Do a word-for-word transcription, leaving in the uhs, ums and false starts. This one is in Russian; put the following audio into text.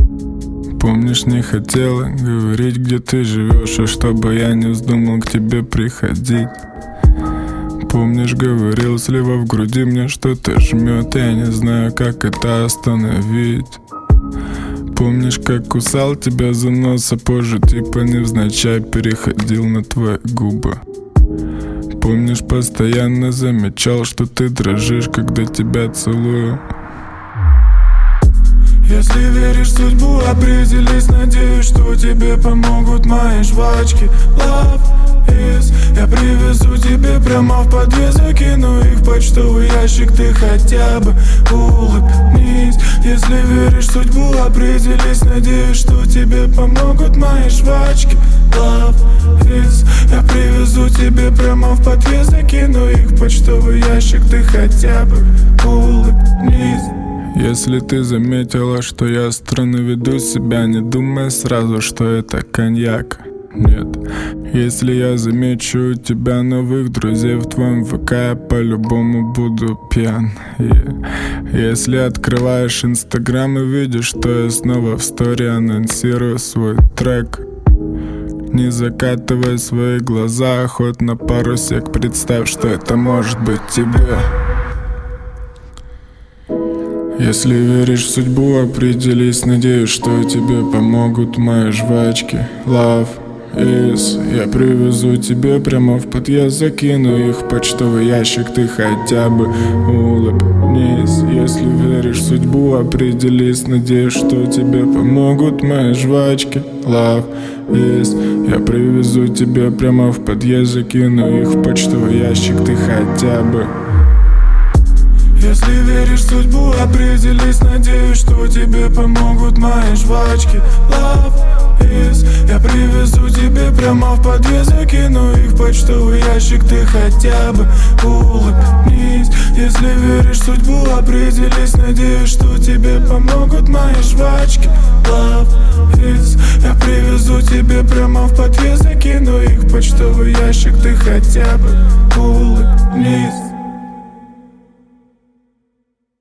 Помнишь, не хотела говорить, где ты живешь, и чтобы я не вздумал к тебе приходить. Помнишь, говорил, слева в груди мне что-то жмет, я не знаю, как это остановить. Помнишь, как кусал тебя за нос, а позже типа невзначай переходил на твои губы. Помнишь, постоянно замечал, что ты дрожишь, когда тебя целую. Если веришь в судьбу, определись, надеюсь, что тебе помогут мои жвачки. Love is, я привезу тебе прямо в подъезд, закину их в почтовый ящик, ты хотя бы улыбнись. Если веришь в судьбу, определись, надеюсь, что тебе помогут мои жвачки. Love is, я привезу тебе прямо в подъезд, закину их в почтовый ящик, ты хотя бы улыбнись. Если ты заметила, что я странно веду себя, не думай сразу, что это коньяк. Нет. Если я замечу у тебя новых друзей в твоем ВК, я по-любому буду пьян. Yeah. Если открываешь Инстаграм и видишь, что я снова в стори анонсирую свой трек, не закатывай свои глаза, хоть на пару сек представь, что это может быть тебе. Если веришь в судьбу, определись, надеюсь, что тебе помогут мои жвачки. Love is, я привезу тебе прямо в подъезд, закину их в почтовый ящик, ты хотя бы улыбнись. Если веришь в судьбу, определись, надеюсь, что тебе помогут мои жвачки. Love is, я привезу тебе прямо в подъезд, закину их в почтовый ящик, ты хотя бы. Если веришь в судьбу, определись, надеюсь, что тебе помогут мои жвачки. Love is, я привезу тебе прямо в подъезд, закину их в почтовый ящик, ты хотя бы улыбнись. Если веришь в судьбу, определись, надеюсь, что тебе помогут мои жвачки. Love is, я привезу тебе прямо в подъезд, закину их в почтовый ящик, ты хотя бы улыбнись.